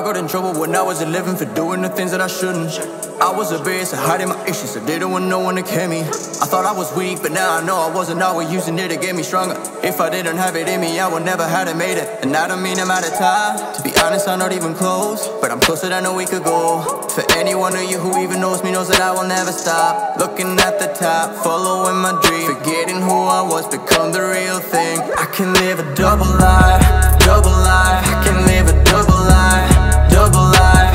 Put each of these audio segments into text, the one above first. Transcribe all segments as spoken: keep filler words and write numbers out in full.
got in trouble when I was eleven for doing the things that I shouldn't. I was a beast, I hiding my issues, I didn't want no one to care me. I thought I was weak, but now I know I wasn't. I was using it to get me stronger. If I didn't have it in me, I would never have made it. And I don't mean I'm out of time. To be honest, I'm not even close, but I'm closer than I know we could go. For any one of you who even knows me knows that I will never stop. Looking at the top, following my dream, forgetting who I was, become the real thing. I can live a double life, double life. I can live a double life, double life.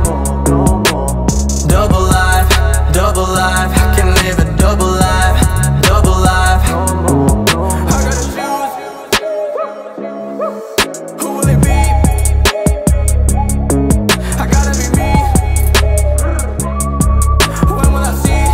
Double life, double life. I can live a double life, double life. I gotta choose. Who will it be? I gotta be me. When will I see?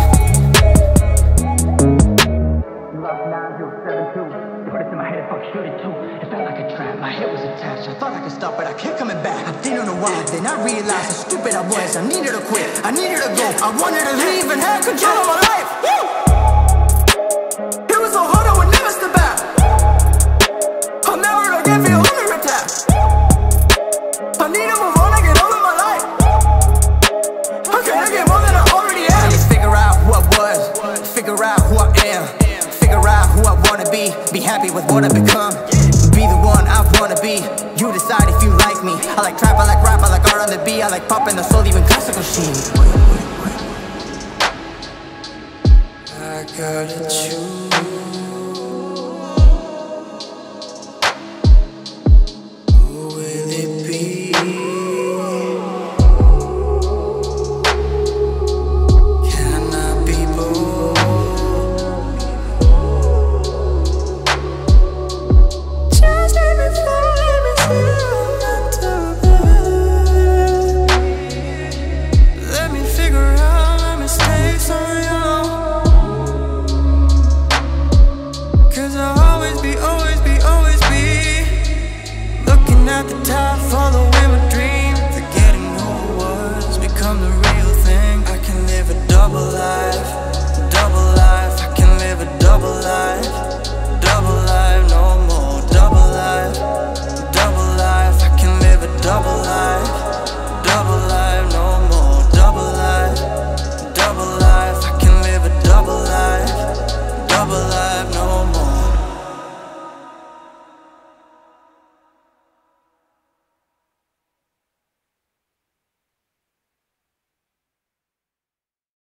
Love nine zero seven two. You put it in my head, fuck, shoot it too. It felt like a trap, my head was attached. I thought I could stop, but I kept coming back. I didn't know why, then I realized how stupid I was. I needed to quit, I needed to go. I wanted to leave and have control of my life. Woo! It was so hard I would never step back. I'll never again feel hunger attack. I need to move on and get over my life. How can I get more than I already am? I need to figure out who I was, figure out who I am, figure out who I wanna be, be happy with what I become, be the one I wanna be. You decide if you like me. I like trap, I like rap, I like art on the beat, I like pop in the soul, even classical shit. I gotta choose. Who will it be? Can I be bold? Just let me fly, let me feel under bed. Let me figure out my mistakes on your own. At the top, following my dream, forgetting who I was, become the real thing. I can live a double life.